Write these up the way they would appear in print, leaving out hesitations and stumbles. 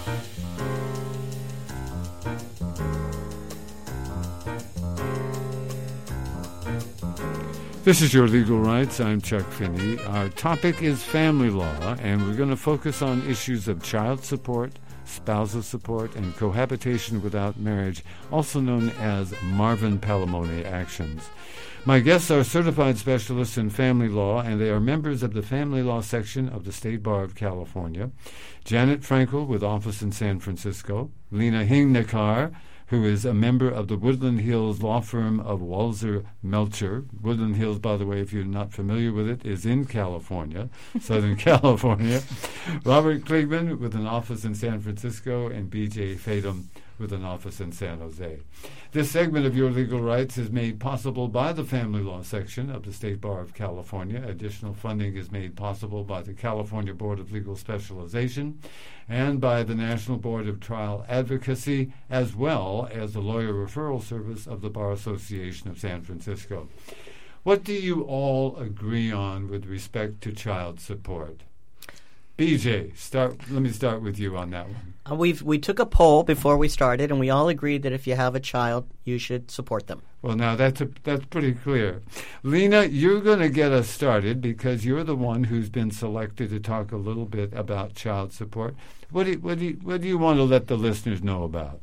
This is Your Legal Rights. I'm Chuck Finney. Our topic is family law, and we're going to focus on issues of child support, spousal support, and cohabitation without marriage, also known as Marvin Palimony actions. My guests are certified specialists in family law, and they are members of the family law section of the State Bar of California. Janet Frankel with office in San Francisco, Lena Hingnekar, who is a member of the Woodland Hills law firm of Walzer Melcher. Woodland Hills, by the way, if you're not familiar with it, is in California, Southern California. Robert Kliegman with an office in San Francisco, and B.J. Fadum with an office in San Jose. This segment of Your Legal Rights is made possible by the Family Law section of the State Bar of California. Additional funding is made possible by the California Board of Legal Specialization and by the National Board of Trial Advocacy, as well as the Lawyer Referral Service of the Bar Association of San Francisco. What do you all agree on with respect to child support? BJ, let me start with you on that one. We took a poll before we started, and we all agreed that if you have a child, you should support them. Well, now that's pretty clear. Lena, you're going to get us started because you're the one who's been selected to talk a little bit about child support. What do you want to let the listeners know about?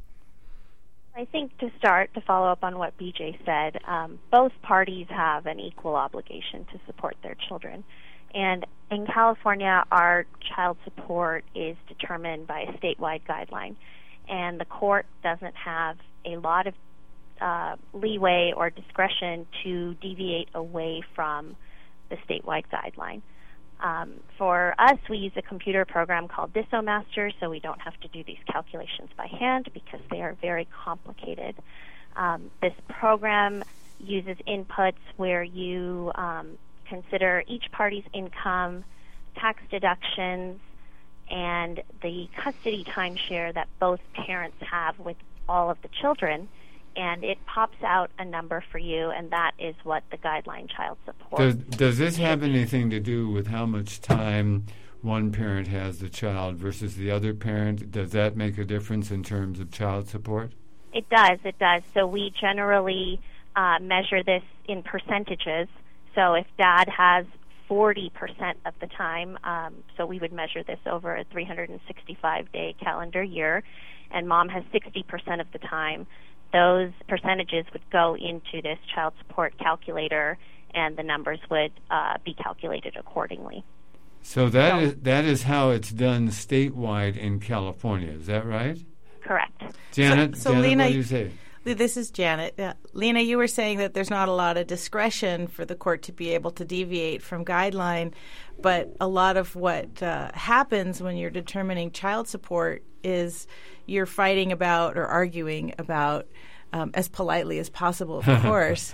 I think to follow up on what BJ said, both parties have an equal obligation to support their children. And in California, our child support is determined by a statewide guideline, and the court doesn't have a lot of leeway or discretion to deviate away from the statewide guideline. For us, we use a computer program called DissoMaster, so we don't have to do these calculations by hand because they are very complicated. This program uses inputs where you consider each party's income, tax deductions, and the custody timeshare that both parents have with all of the children, and it pops out a number for you, and that is what the guideline child support. Does this have anything to do with how much time one parent has the child versus the other parent? Does that make a difference in terms of child support? It does. So we generally measure this in percentages. So if dad has 40% of the time, so we would measure this over a 365-day calendar year, and mom has 60% of the time, those percentages would go into this child support calculator, and the numbers would be calculated accordingly. So that is how it's done statewide in California. Is that right? Correct. Janet, so Janet, Lena, what do you say? This is Janet. Lena, you were saying that there's not a lot of discretion for the court to be able to deviate from guideline, but a lot of what happens when you're determining child support is you're fighting about or arguing about, as politely as possible, of course,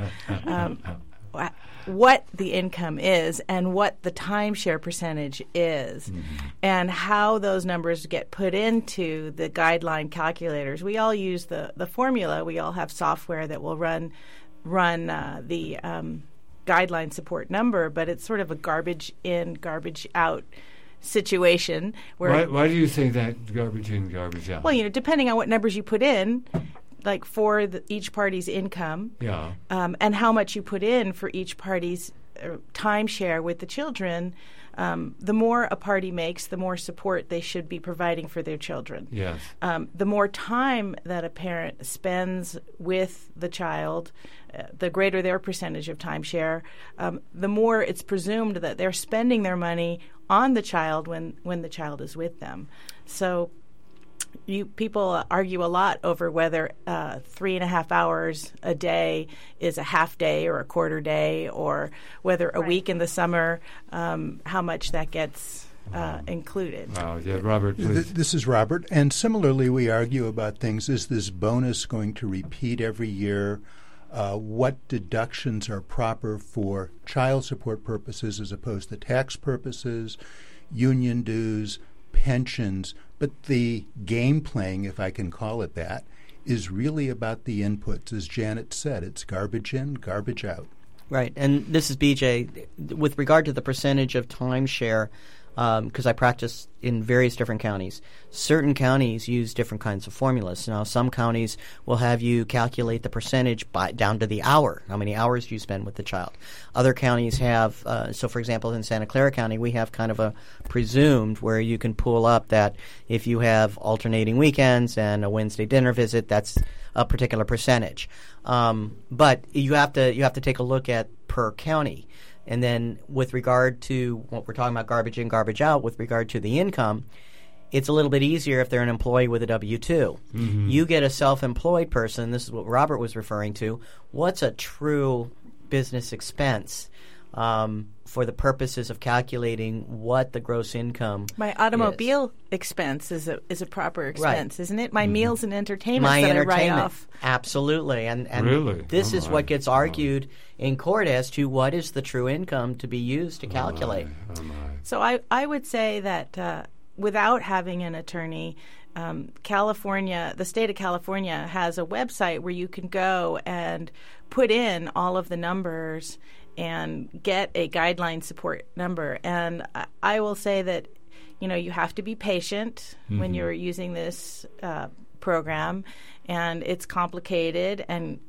what the income is and what the timeshare percentage is, and how those numbers get put into the guideline calculators. We all use the formula. We all have software that will run the guideline support number, but it's sort of a garbage in, garbage out situation. Why do you say that, garbage in, garbage out? Well, depending on what numbers you put in, like for each party's income, and how much you put in for each party's timeshare with the children, the more a party makes, the more support they should be providing for their children. Yes. The more time that a parent spends with the child, the greater their percentage of timeshare, the more it's presumed that they're spending their money on the child when the child is with them. So people argue a lot over whether 3.5 hours a day is a half day or a quarter day, or whether a week in the summer, how much that gets included. Wow. Yeah, Robert, please. This is Robert. And similarly, we argue about things. Is this bonus going to repeat every year? What deductions are proper for child support purposes as opposed to tax purposes, union dues, pensions? But the game playing, if I can call it that, is really about the inputs. As Janet said, it's garbage in, garbage out. Right. And this is BJ. With regard to the percentage of timeshare, because I practice in various different counties. Certain counties use different kinds of formulas. Now, some counties will have you calculate the percentage down to the hour. How many hours do you spend with the child? Other counties have, so for example, in Santa Clara County, we have kind of a presumed where you can pull up that if you have alternating weekends and a Wednesday dinner visit, that's a particular percentage. But you have to take a look at per county. And then with regard to what we're talking about, garbage in, garbage out, with regard to the income, it's a little bit easier if they're an employee with a W-2. Mm-hmm. You get a self-employed person, this is what Robert was referring to, what's a true business expense for the purposes of calculating what the gross income My automobile expense is a proper expense, isn't it? My meals and entertainment My that entertainment. I write off. Absolutely. And Really? this is what gets argued in court as to what is the true income to be used to calculate. So I would say that without having an attorney, California, the state of California has a website where you can go and put in all of the numbers and get a guideline support number. And I will say that, you have to be patient when you're using this program, and it's complicated and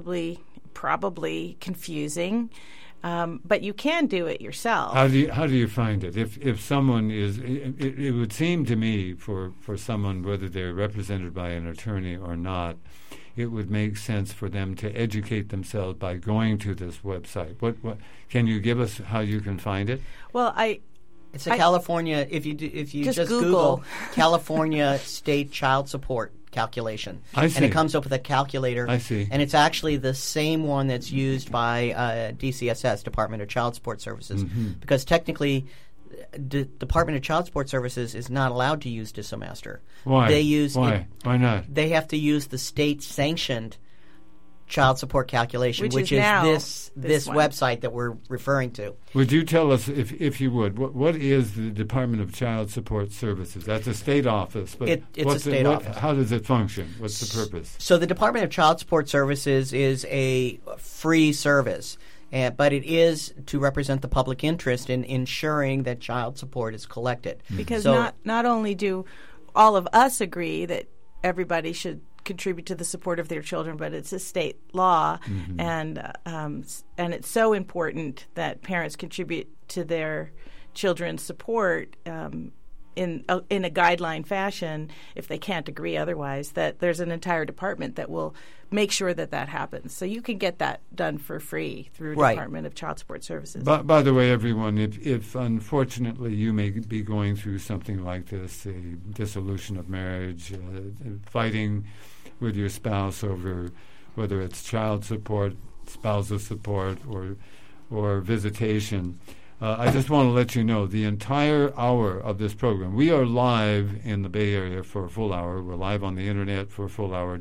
probably confusing. But you can do it yourself. How do you find it? If someone is, it would seem to me for someone, whether they're represented by an attorney or not, it would make sense for them to educate themselves by going to this website. What can you give us how you can find it? Well, it's a California. If you just Google California State Child Support calculation, I see. And it comes up with a calculator. I see. And it's actually the same one that's used by DCSS, Department of Child Support Services, because technically, the Department of Child Support Services is not allowed to use DissoMaster. Why? Why? Why not? They have to use the state-sanctioned child support calculation, which is this website that we're referring to. Would you tell us, if you would, what is the Department of Child Support Services? That's a state office. But it's a state office. How does it function? What's the purpose? So the Department of Child Support Services is a free service, but it is to represent the public interest in ensuring that child support is collected. Because not only do all of us agree that everybody should contribute to the support of their children, but it's a state law, and it's so important that parents contribute to their children's support in a guideline fashion if they can't agree otherwise, that there's an entire department that will make sure that happens. So you can get that done for free through Department of Child Support Services. By the way, everyone, if unfortunately you may be going through something like this, a dissolution of marriage, fighting with your spouse over whether it's child support, spousal support, or visitation, I just want to let you know the entire hour of this program, we are live in the Bay Area for a full hour. We're live on the internet for a full hour,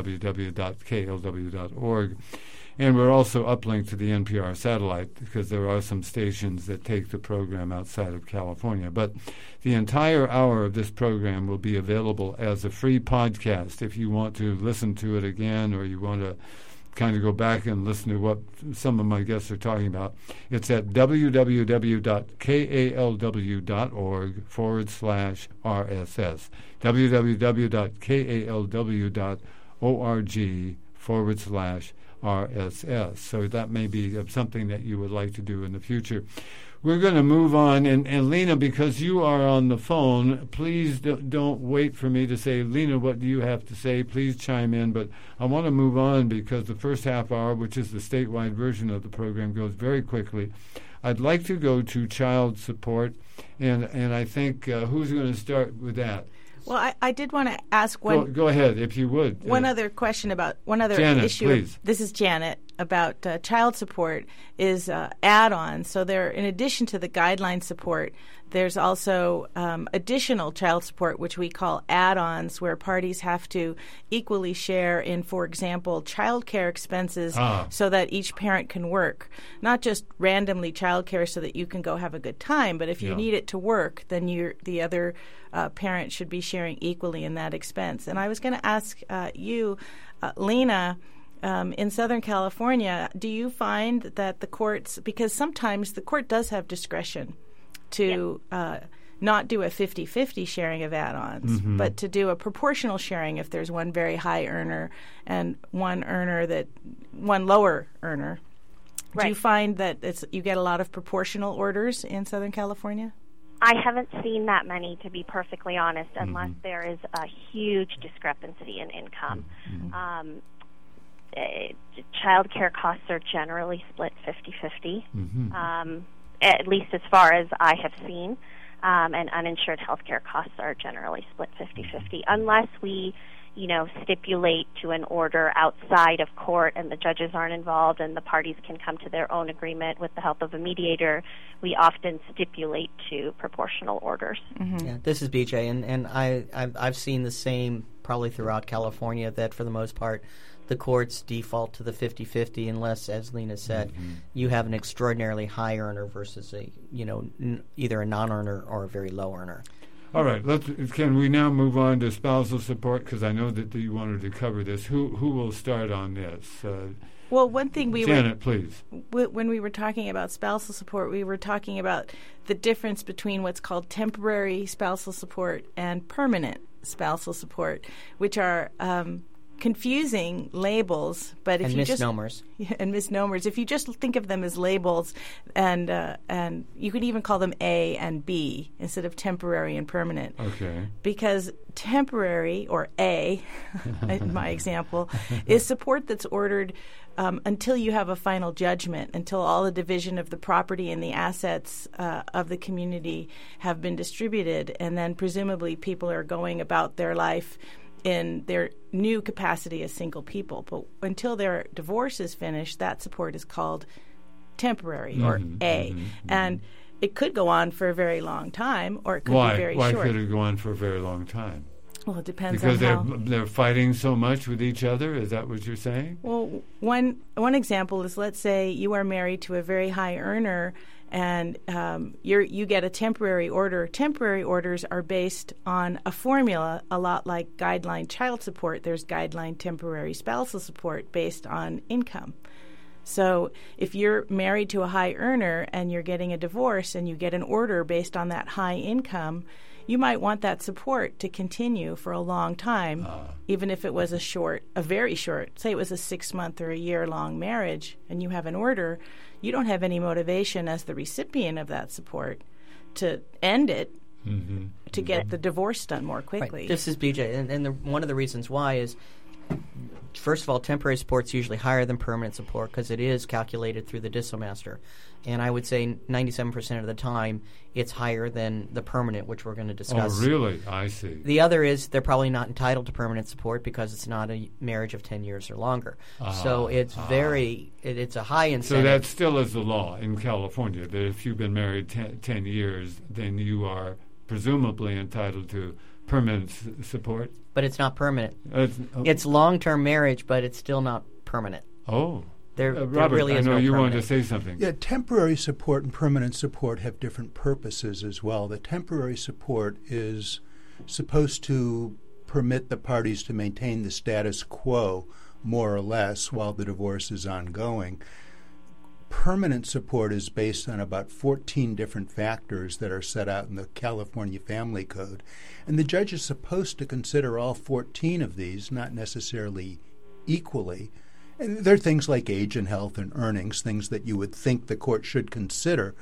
www.klw.org. And we're also uplinked to the NPR satellite because there are some stations that take the program outside of California. But the entire hour of this program will be available as a free podcast if you want to listen to it again, or you want to kind of go back and listen to what some of my guests are talking about. It's at www.kalw.org/RSS, www.kalw.org/RSS. So that may be something that you would like to do in the future. We're going to move on. And Lena, because you are on the phone, please don't wait for me to say, Lena, what do you have to say? Please chime in. But I want to move on because the first half hour, which is the statewide version of the program, goes very quickly. I'd like to go to child support, and I think who's going to start with that? Well, I did want to ask one. Go ahead, if you would. One other question about one other Janet, issue. Please. This is Janet about child support is add-ons. So there, in addition to the guideline support, there's also additional child support, which we call add-ons, where parties have to equally share in, for example, child care expenses so that each parent can work. Not just randomly child care so that you can go have a good time, but if you need it to work, then the other parent should be sharing equally in that expense. And I was going to ask you, Lena, in Southern California, do you find that the courts, because sometimes the court does have discretion to not do a 50-50 sharing of add-ons, but to do a proportional sharing if there's one very high earner and one lower earner. Right. Do you find that you get a lot of proportional orders in Southern California? I haven't seen that many, to be perfectly honest, unless there is a huge discrepancy in income. Child care costs are generally split 50-50, at least as far as I have seen, and uninsured health care costs are generally split 50-50, unless we stipulate to an order outside of court and the judges aren't involved and the parties can come to their own agreement with the help of a mediator. We often stipulate to proportional orders. Yeah, this is BJ, and I've seen the same probably throughout California, that for the most part the courts default to the 50-50 unless, as Lena said, you have an extraordinarily high earner versus either a non-earner or a very low earner. All right, can we now move on to spousal support? Because I know that you wanted to cover this. Who will start on this? Well, one thing Janet, please. When we were talking about spousal support, we were talking about the difference between what's called temporary spousal support and permanent spousal support, which are confusing labels, but if misnomers. And misnomers. If you just think of them as labels, and you could even call them A and B instead of temporary and permanent. Okay. Because temporary, or A, in my example, is support that's ordered until you have a final judgment, until all the division of the property and the assets of the community have been distributed, and then presumably people are going about their life in their new capacity as single people. But until their divorce is finished, that support is called temporary, or A. And it could go on for a very long time, or it could be very short. Why could it go on for a very long time? Well, it depends because on how. They're fighting so much with each other? Is that what you're saying? Well, one example is, let's say you are married to a very high earner, and you get a temporary order. Temporary orders are based on a formula, a lot like guideline child support. There's guideline temporary spousal support based on income. So if you're married to a high earner and you're getting a divorce and you get an order based on that high income, you might want that support to continue for a long time, even if it was a very short, say it was a 6-month or a year-long marriage, and you have an order. You don't have any motivation as the recipient of that support to end it, to get the divorce done more quickly. Right. This is BJ, and one of the reasons why is, first of all, temporary support is usually higher than permanent support because it is calculated through the DissoMaster. And I would say 97% of the time it's higher than the permanent, which we're going to discuss. Oh, really? I see. The other is they're probably not entitled to permanent support because it's not a marriage of 10 years or longer. So it's it's a high incentive. So that still is the law in California, that if you've been married 10 years, then you are presumably entitled to permanent support? But it's not permanent. It's long-term marriage, but it's still not permanent. Oh. Robert, really I know you wanted to say something. Yeah, temporary support and permanent support have different purposes as well. The temporary support is supposed to permit the parties to maintain the status quo, more or less, while the divorce is ongoing. Permanent support is based on about 14 different factors that are set out in the California Family Code. And the judge is supposed to consider all 14 of these, not necessarily equally. And there are things like age and health and earnings, things that you would think the court should consider.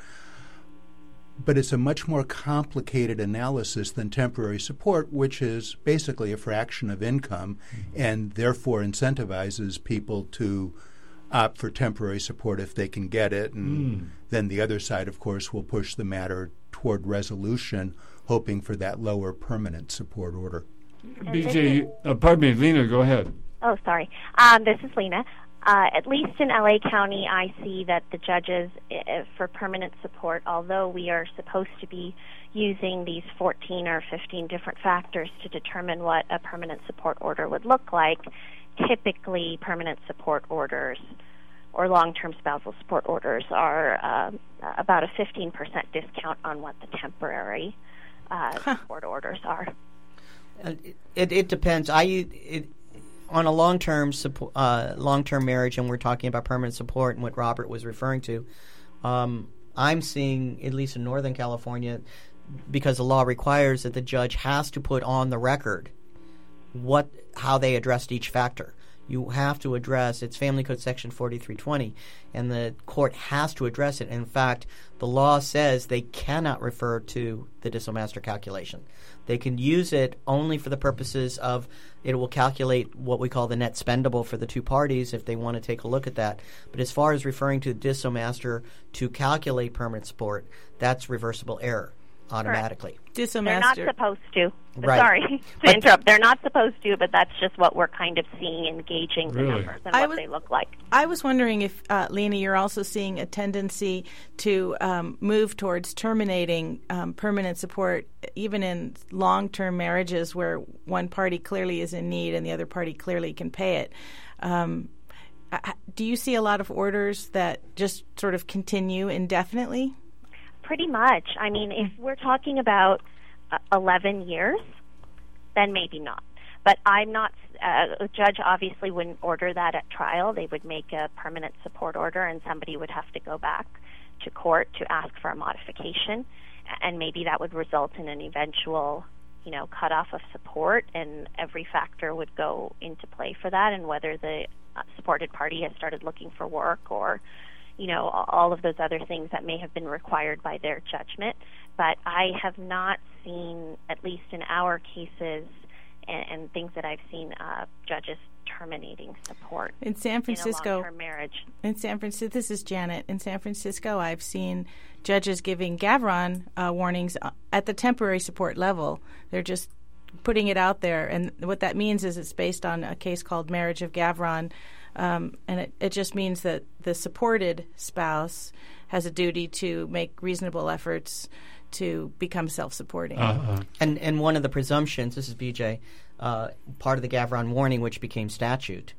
But it's a much more complicated analysis than temporary support, which is basically a fraction of income and therefore incentivizes people to opt for temporary support if they can get it. And then the other side, of course, will push the matter toward resolution, hoping for that lower permanent support order. BJ, pardon me, Lena, go ahead. Oh, sorry. This is Lena. At least in L.A. County, I see that the judges, for permanent support, although we are supposed to be using these 14 or 15 different factors to determine what a permanent support order would look like, typically permanent support orders or long-term spousal support orders are about a 15% discount on what the temporary support orders are. It depends. On a long-term marriage, and we're talking about permanent support and what Robert was referring to, I'm seeing, at least in Northern California, because the law requires that the judge has to put on the record how they addressed each factor. You have to address, it's Family Code Section 4320, and the court has to address it. In fact, the law says they cannot refer to the Dissomaster calculation. They can use it only for the purposes of it will calculate what we call the net spendable for the two parties if they want to take a look at that. But as far as referring to Dissomaster to calculate permanent support, that's reversible error automatically. Dissomaster. They're not supposed to. Right. Sorry to interrupt. They're not supposed to, but that's just what we're kind of seeing in gauging the numbers and what they look like. I was wondering if, Lena, you're also seeing a tendency to move towards terminating permanent support, even in long-term marriages where one party clearly is in need and the other party clearly can pay it. Do you see a lot of orders that just sort of continue indefinitely? Pretty much. I mean, if we're talking about 11 years, then maybe not. But I'm not, a judge obviously wouldn't order that at trial. They would make a permanent support order, and somebody would have to go back to court to ask for a modification, and maybe that would result in an eventual, cutoff of support, and every factor would go into play for that, and whether the supported party has started looking for work or all of those other things that may have been required by their judgment. But I have not seen, at least in our cases and things that I've seen, judges terminating support in San Francisco, in a long-term marriage. In San Francisco, this is Janet. In San Francisco, I've seen judges giving Gavron warnings at the temporary support level. They're just putting it out there, and what that means is it's based on a case called Marriage of Gavron. And it just means that the supported spouse has a duty to make reasonable efforts to become self-supporting. And one of the presumptions, this is BJ, part of the Gavron warning, which became statute,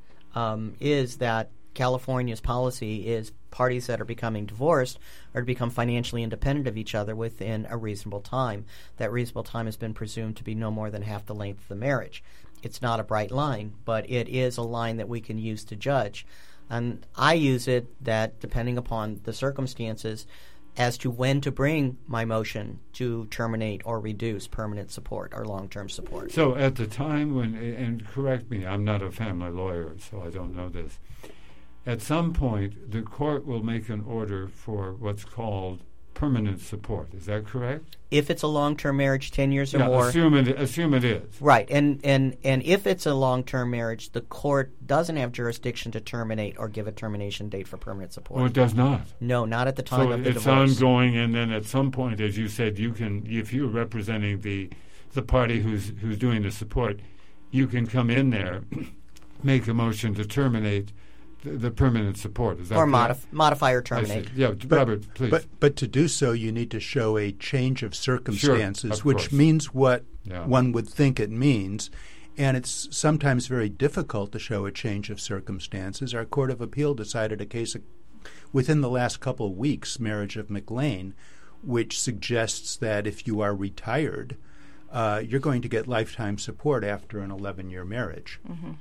is that California's policy is parties that are becoming divorced are to become financially independent of each other within a reasonable time. That reasonable time has been presumed to be no more than half the length of the marriage. It's not a bright line, but it is a line that we can use to judge. And I use it that, depending upon the circumstances, as to when to bring my motion to terminate or reduce permanent support or long-term support. So at the time when, and correct me, I'm not a family lawyer, so I don't know this. At some point, the court will make an order for what's called permanent support. Is that correct? If it's a long-term marriage, 10 years or more. Assume it is. Right. And if it's a long-term marriage, the court doesn't have jurisdiction to terminate or give a termination date for permanent support. Oh, it does not? No, not at the time of the divorce. So it's ongoing, and then at some point, as you said, you can, if you're representing the party who's doing the support, you can come in there, make a motion to terminate the permanent support. Is that or correct? modify or terminate. Yeah, Robert, please. But to do so, you need to show a change of circumstances, sure, which means what Yeah. one would think it means. And it's sometimes very difficult to show a change of circumstances. Our Court of Appeal decided a case within the last couple of weeks, Marriage of McLean, which suggests that if you are retired, you're going to get lifetime support after an 11-year marriage. Mm-hmm.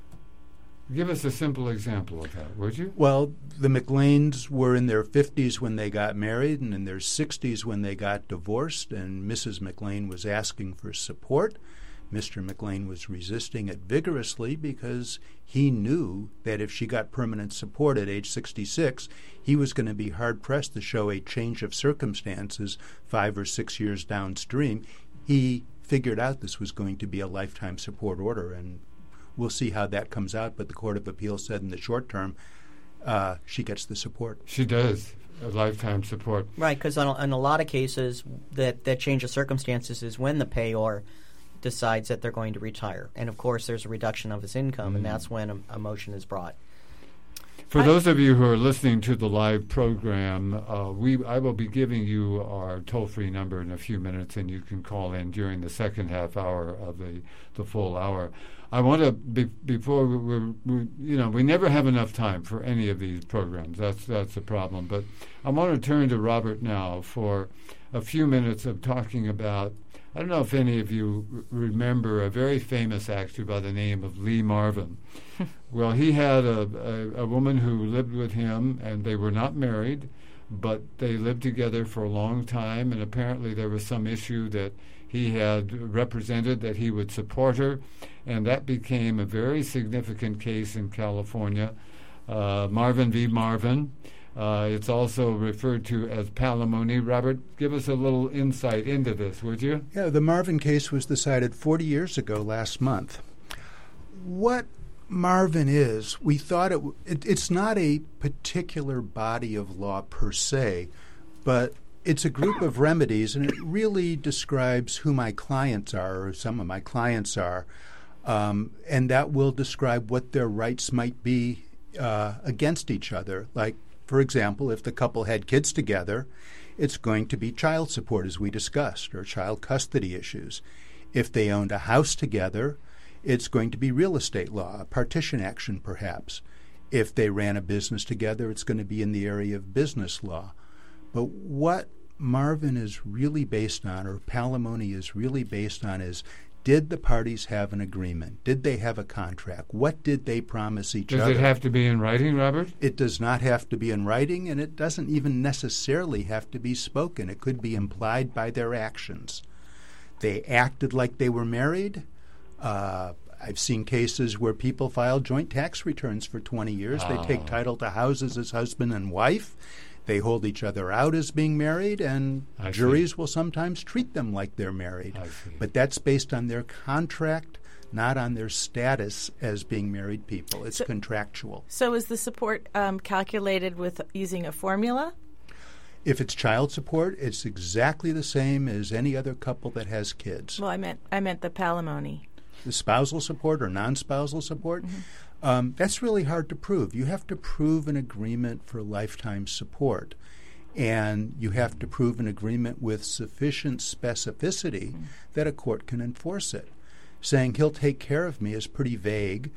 Give us a simple example of that, would you? Well, the McLeans were in their 50s when they got married and in their 60s when they got divorced, and Mrs. McLean was asking for support. Mr. McLean was resisting it vigorously because he knew that if she got permanent support at age 66, he was going to be hard-pressed to show a change of circumstances 5 or 6 years downstream. He figured out this was going to be a lifetime support order, and we'll see how that comes out, but the Court of Appeal said in the short term she gets the support. She does, a lifetime support. Right, because in a lot of cases, that change of circumstances is when the payor decides that they're going to retire. And, of course, there's a reduction of his income, and that's when a motion is brought. For those of you who are listening to the live program, I will be giving you our toll-free number in a few minutes, and you can call in during the second half hour of the full hour. I want to, before we never have enough time for any of these programs. That's a problem. But I want to turn to Robert now for a few minutes of talking about, I don't know if any of you remember a very famous actor by the name of Lee Marvin. Well, he had a woman who lived with him, and they were not married, but they lived together for a long time, and apparently there was some issue that he had represented that he would support her, and that became a very significant case in California, Marvin v. Marvin. It's also referred to as palimony. Robert, give us a little insight into this, would you? Yeah, the Marvin case was decided 40 years ago last month. What Marvin is, we thought it's not a particular body of law per se, but it's a group of remedies, and it really describes who my clients are, or some of my clients are, and that will describe what their rights might be against each other. Like, for example, if the couple had kids together, it's going to be child support, as we discussed, or child custody issues. If they owned a house together, it's going to be real estate law, a partition action perhaps. If they ran a business together, it's going to be in the area of business law. But what Marvin is really based on, or palimony is really based on, is did the parties have an agreement? Did they have a contract? What did they promise each other? Does it have to be in writing, Robert? It does not have to be in writing, and it doesn't even necessarily have to be spoken. It could be implied by their actions. They acted like they were married. I've seen cases where people file joint tax returns for 20 years. They take title to houses as husband and wife. They hold each other out as being married, and juries will sometimes treat them like they're married. But that's based on their contract, not on their status as being married people. It's contractual. So is the support calculated with using a formula? If it's child support, it's exactly the same as any other couple that has kids. Well, I meant the palimony. The spousal support or non-spousal support, that's really hard to prove. You have to prove an agreement for lifetime support, and you have to prove an agreement with sufficient specificity that a court can enforce it. Saying he'll take care of me is pretty vague.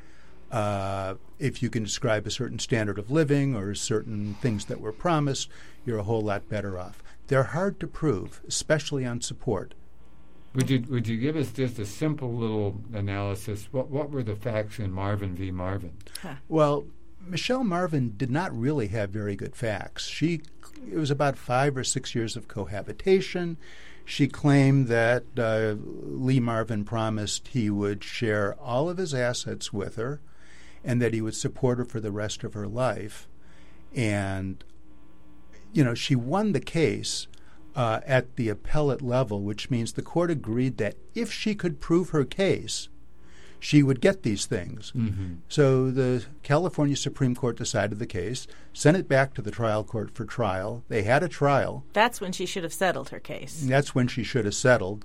If you can describe a certain standard of living or certain things that were promised, you're a whole lot better off. They're hard to prove, especially on support. Would you give us just a simple little analysis? What were the facts in Marvin v. Marvin? Well, Michelle Marvin did not really have very good facts. It was about 5 or 6 years of cohabitation. She claimed that Lee Marvin promised he would share all of his assets with her and that he would support her for the rest of her life. And, she won the case at the appellate level, which means the court agreed that if she could prove her case, she would get these things. Mm-hmm. So the California Supreme Court decided the case, sent it back to the trial court for trial. They had a trial. That's when she should have settled her case. That's when she should have settled.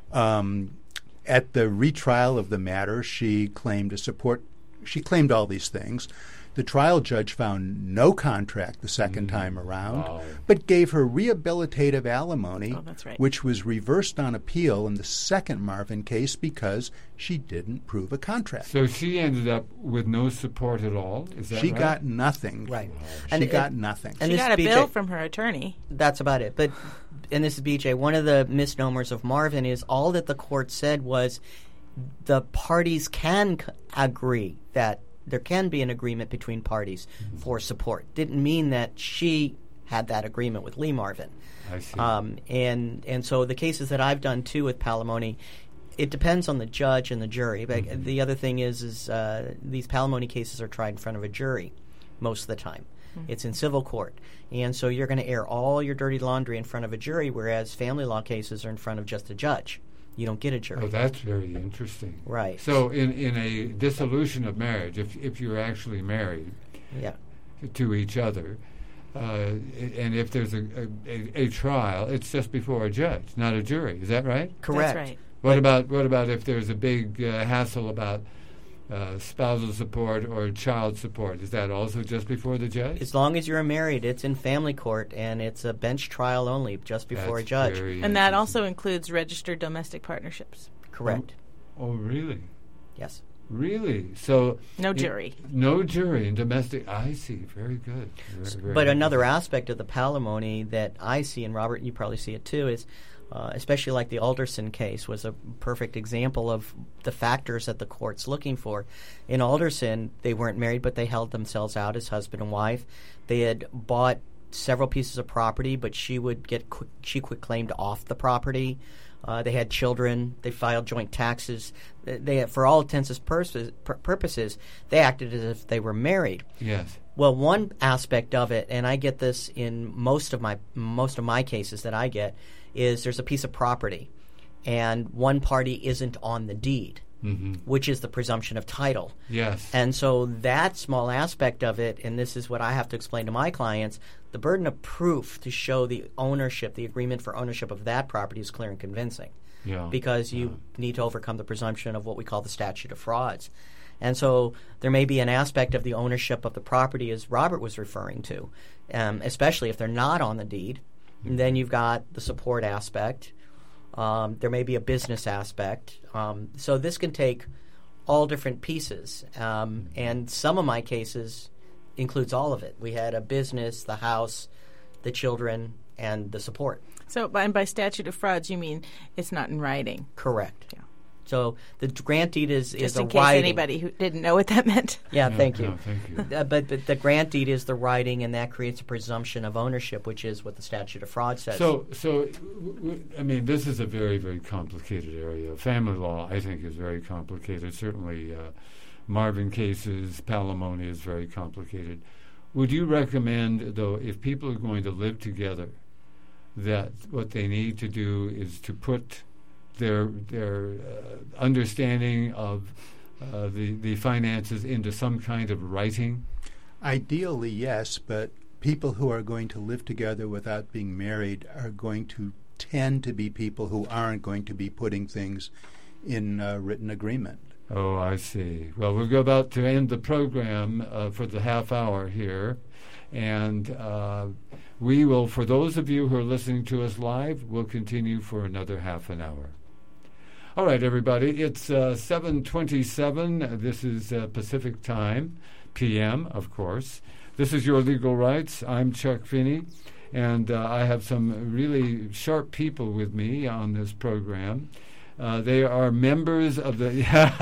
At the retrial of the matter, she claimed all these things. The trial judge found no contract the second time around, but gave her rehabilitative alimony, which was reversed on appeal in the second Marvin case because she didn't prove a contract. So she ended up with no support at all? Is that right? She got nothing. Right. She got nothing. And she got a bill from her attorney. That's about it. And this is BJ, one of the misnomers of Marvin is all that the court said was the parties can agree that there can be an agreement between parties for support. Didn't mean that she had that agreement with Lee Marvin. I see. And so the cases that I've done, too, with palimony, it depends on the judge and the jury. But the other thing is these palimony cases are tried in front of a jury most of the time. It's in civil court. And so you're going to air all your dirty laundry in front of a jury, whereas family law cases are in front of just a judge. You don't get a jury. Oh, that's very interesting. Right. So in a dissolution of marriage, if you're actually married to each other, and if there's a trial, it's just before a judge, not a jury. Is that right? Correct. That's right. What about if there's a big hassle about spousal support or child support? Is that also just before the judge? As long as you're married, it's in family court, and it's a bench trial only, just before a judge. And that also includes registered domestic partnerships. Correct. Oh, really? Yes. Really? So no jury. No jury in domestic. I see. Very good. Very but another aspect of the palimony that I see, and Robert, you probably see it too, is especially like the Alderson case was a perfect example of the factors that the court's looking for. In Alderson, they weren't married, but they held themselves out as husband and wife. They had bought several pieces of property, but she quit claimed off the property. They had children. They filed joint taxes. They, for all intents and purposes, they acted as if they were married. Yes. Well, one aspect of it, and I get this in most of my cases that I get, is there's a piece of property, and one party isn't on the deed, which is the presumption of title. Yes. And so that small aspect of it, and this is what I have to explain to my clients, the burden of proof to show the ownership, the agreement for ownership of that property is clear and convincing. Yeah. Because you need to overcome the presumption of what we call the statute of frauds. And so there may be an aspect of the ownership of the property, as Robert was referring to, especially if they're not on the deed. And then you've got the support aspect. There may be a business aspect. So this can take all different pieces. And some of my cases includes all of it. We had a business, the house, the children, and the support. So by statute of frauds, you mean it's not in writing? Correct. Yeah. So the grant deed is just a in case writing. Anybody who didn't know what that meant. Yeah, thank you. No, thank you. But the grant deed is the writing, and that creates a presumption of ownership, which is what the statute of fraud says. So I mean, this is a very, very complicated area. Family law, I think, is very complicated. Certainly, Marvin cases, palimony is very complicated. Would you recommend, though, if people are going to live together, that what they need to do is to put their understanding of the finances into some kind of writing? Ideally, yes, but people who are going to live together without being married are going to tend to be people who aren't going to be putting things in written agreement. Oh, I see. Well, we're about to end the program for the half hour here, and we will, for those of you who are listening to us live, we'll continue for another half an hour. All right, everybody, it's 7:27. This is Pacific Time, p.m., of course. This is Your Legal Rights. I'm Chuck Finney, and I have some really sharp people with me on this program. They are members of the...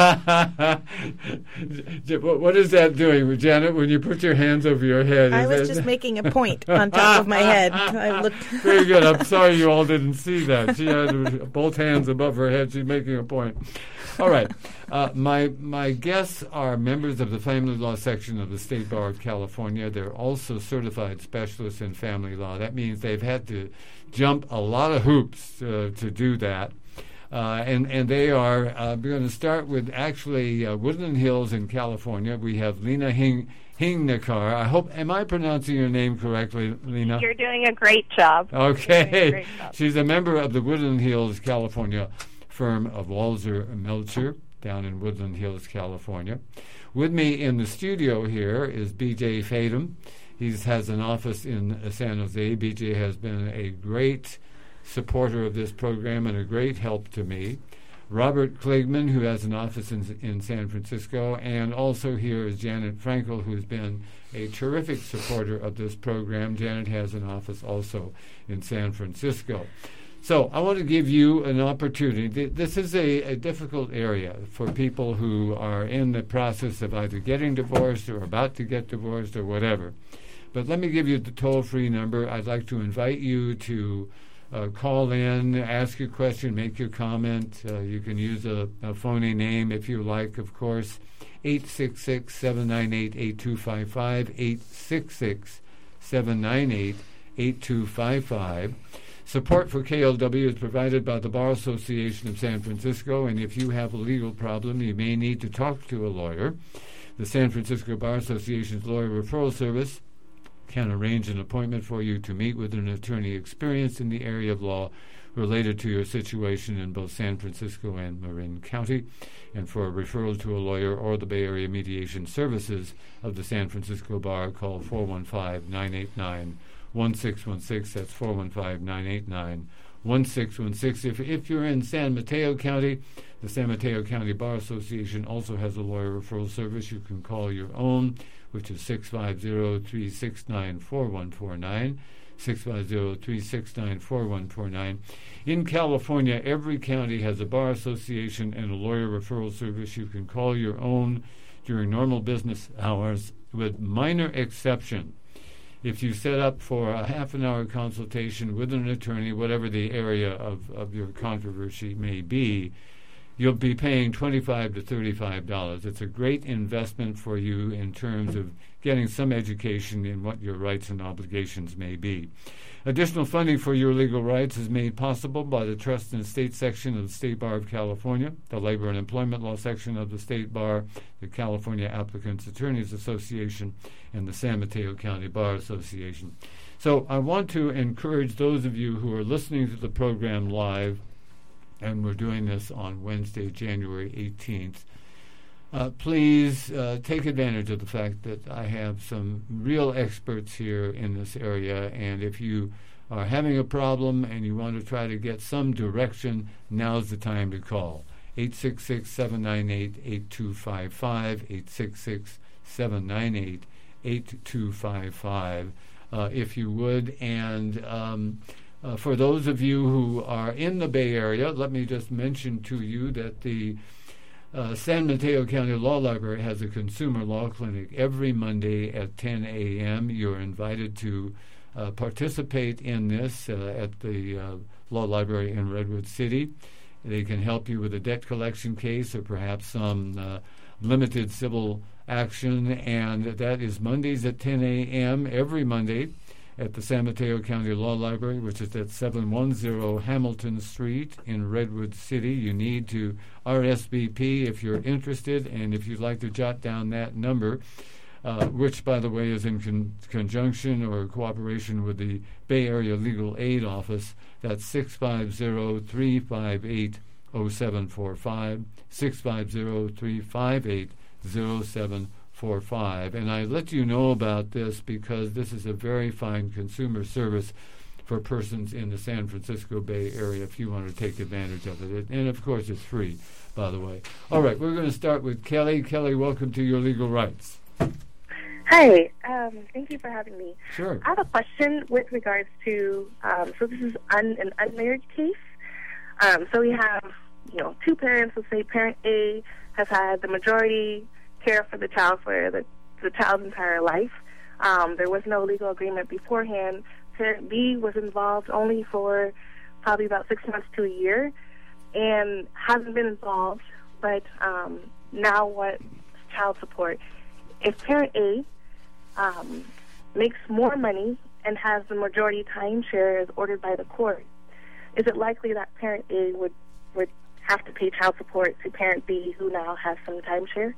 What is that doing, Janet, when you put your hands over your head? I was just making a point on top of my head. I looked. Very good. I'm sorry you all didn't see that. She had both hands above her head. She's making a point. All right. My guests are members of the Family Law Section of the State Bar of California. They're also certified specialists in family law. That means they've had to jump a lot of hoops to do that. And they are, we're going to start with actually Woodland Hills in California. We have Lena Hingnekar. I hope, am I pronouncing your name correctly, Lena? You're doing a great job. Okay. She's a member of the Woodland Hills, California firm of Walzer Melcher down in Woodland Hills, California. With me in the studio here is B.J. Fadum. He has an office in San Jose. B.J. has been a great supporter of this program and a great help to me. Robert Kligman, who has an office in San Francisco, and also here is Janet Frankel, who's been a terrific supporter of this program. Janet has an office also in San Francisco. So I want to give you an opportunity. This is a difficult area for people who are in the process of either getting divorced or about to get divorced or whatever. But let me give you the toll-free number. I'd like to invite you to call in, ask your question, make your comment. You can use a phony name if you like, of course. 866-798-8255, 866-798-8255. Support for KLW is provided by the Bar Association of San Francisco, and if you have a legal problem, you may need to talk to a lawyer. The San Francisco Bar Association's Lawyer Referral Service can arrange an appointment for you to meet with an attorney experienced in the area of law related to your situation in both San Francisco and Marin County. And for a referral to a lawyer or the Bay Area Mediation Services of the San Francisco Bar, call 415-989-1616. That's 415-989-1616. If you're in San Mateo County, the San Mateo County Bar Association also has a lawyer referral service. You can call your own, which is 650-369-4149, 650-369-4149. In California, every county has a bar association and a lawyer referral service. You can call your own during normal business hours, with minor exception. if you set up for a half-an-hour consultation with an attorney, whatever the area of your controversy may be, you'll be paying $25 to $35. It's a great investment for you in terms of getting some education in what your rights and obligations may be. Additional funding for Your Legal Rights is made possible by the Trust and Estate section of the State Bar of California, the Labor and Employment Law section of the State Bar, the California Applicants Attorneys Association, and the San Mateo County Bar Association. So I want to encourage those of you who are listening to the program live, and we're doing this on Wednesday, January 18th, please take advantage of the fact that I have some real experts here in this area, and if you are having a problem and you want to try to get some direction, now's the time to call. 866-798-8255, 866-798-8255, if you would. And for those of you who are in the Bay Area, let me just mention to you that the San Mateo County Law Library has a consumer law clinic every Monday at 10 a.m. You're invited to participate in this at the Law Library in Redwood City. They can help you with a debt collection case or perhaps some limited civil action, and that is Mondays at 10 a.m. every Monday at the San Mateo County Law Library, which is at 710 Hamilton Street in Redwood City. You need to RSVP if you're interested, and if you'd like to jot down that number, which, by the way, is in conjunction or cooperation with the Bay Area Legal Aid Office, that's 650-358-0745, 650-358-0745. And I let you know about this because this is a very fine consumer service for persons in the San Francisco Bay Area if you want to take advantage of it. And, of course, it's free, by the way. All right, we're going to start with Kelly. Kelly, welcome to Your Legal Rights. Hi, thank you for having me. Sure. I have a question with regards to, so this is an unmarried case. So we have, two parents. Let's say parent A has had the majority care for the child for the child's entire life. There was no legal agreement beforehand. Parent B was involved only for probably about 6 months to a year and hasn't been involved, but now wants child support. If parent A makes more money and has the majority timeshare as ordered by the court, is it likely that parent A would have to pay child support to parent B who now has some timeshare?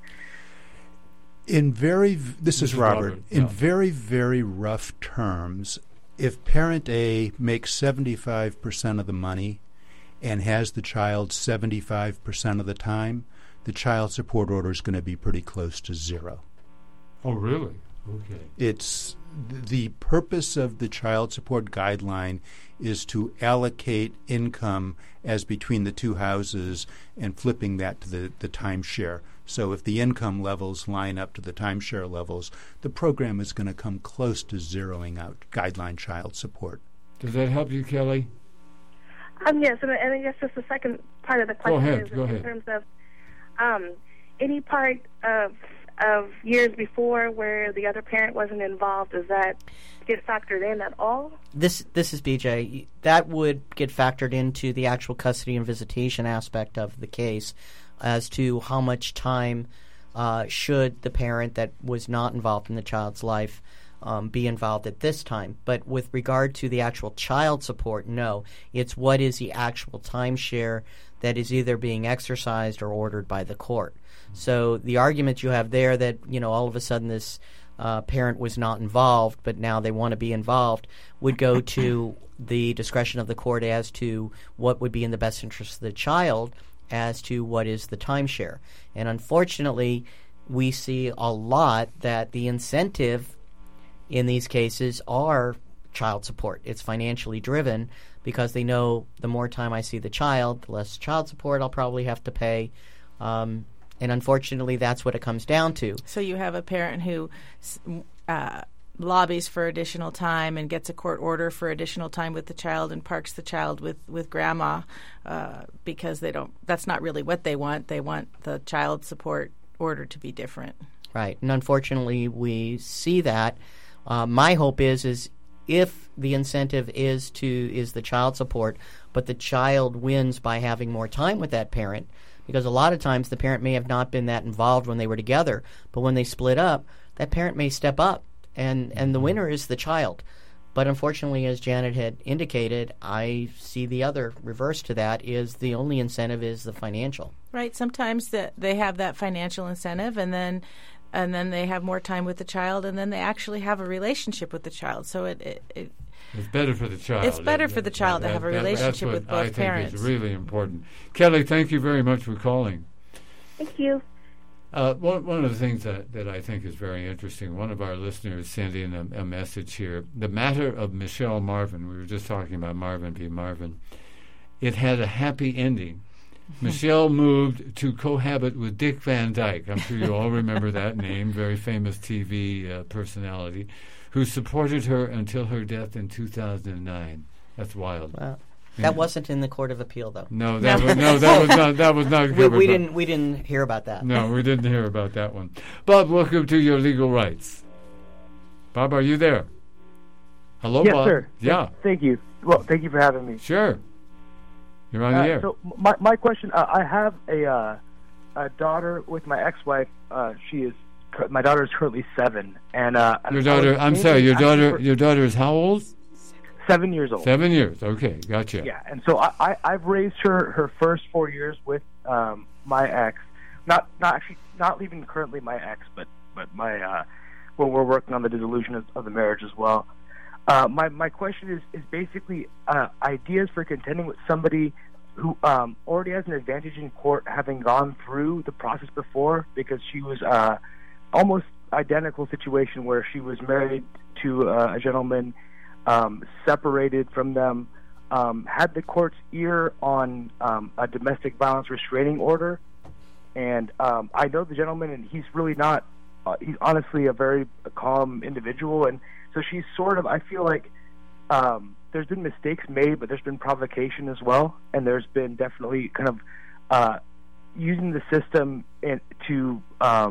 This is Robert. In very, very rough terms, if parent A makes 75% of the money and has the child 75% of the time, the child support order is going to be pretty close to zero. Oh, really? Okay. It's the purpose of the child support guideline is to allocate income as between the two houses and flipping that to the timeshare. So if the income levels line up to the timeshare levels, the program is going to come close to zeroing out guideline child support. Does that help you, Kelly? Yes, and I guess just the second part of the question Go ahead. In terms of any part of years before where the other parent wasn't involved, does that get factored in at all? This is BJ. That would get factored into the actual custody and visitation aspect of the case as to how much time should the parent that was not involved in the child's life be involved at this time. But with regard to the actual child support, no. It's what is the actual timeshare that is either being exercised or ordered by the court. So the argument you have there that, all of a sudden this parent was not involved, but now they want to be involved, would go to the discretion of the court as to what would be in the best interest of the child as to what is the timeshare. And unfortunately, we see a lot that the incentive in these cases are child support. It's financially driven because they know the more time I see the child, the less child support I'll probably have to pay. And unfortunately, that's what it comes down to. So you have a parent who lobbies for additional time and gets a court order for additional time with the child and parks the child with grandma because that's not really what they want. They want the child support order to be different. Right. And unfortunately, we see that My hope is if the incentive is the child support, but the child wins by having more time with that parent, because a lot of times the parent may have not been that involved when they were together, but when they split up, that parent may step up, and the winner is the child. But unfortunately, as Janet had indicated, I see the other reverse to that is the only incentive is the financial. Right. Sometimes they have that financial incentive, and then they have more time with the child, and then they actually have a relationship with the child. So it's better for the child. It's better for the child to have a relationship with both parents. That's what I think is really important. Kelly, thank you very much for calling. Thank you. One of the things that I think is very interesting, one of our listeners sent in a message here. The matter of Michelle Marvin, we were just talking about Marvin P. Marvin, it had a happy ending. Michelle moved to cohabit with Dick Van Dyke. I'm sure you all remember that name, very famous TV personality, who supported her until her death in 2009. That's wild. Wow. That wasn't in the Court of Appeal, though. No, that was not. We didn't hear about that. No, we didn't hear about that one. Bob, welcome to Your Legal Rights. Bob, are you there? Hello, yes, Bob. Sir. Yeah. Thank you. Well, thank you for having me. Sure. You're on the air. So my question, I have a daughter with my ex-wife. My daughter is currently 7, and your daughter. I'm sorry. Your daughter is how old? 7 years old. 7 years. Okay, gotcha. Yeah, and so I've raised her first 4 years with my ex. Not even currently my ex, but my when we're working on the dissolution of the marriage as well. My question is basically ideas for contending with somebody who already has an advantage in court, having gone through the process before, because she was almost identical situation where she was married to a gentleman, separated from them, had the court's ear on a domestic violence restraining order, and I know the gentleman, and he's really not. He's honestly a very calm individual, and so she's sort of, I feel like there's been mistakes made, but there's been provocation as well, and there's been definitely kind of using the system to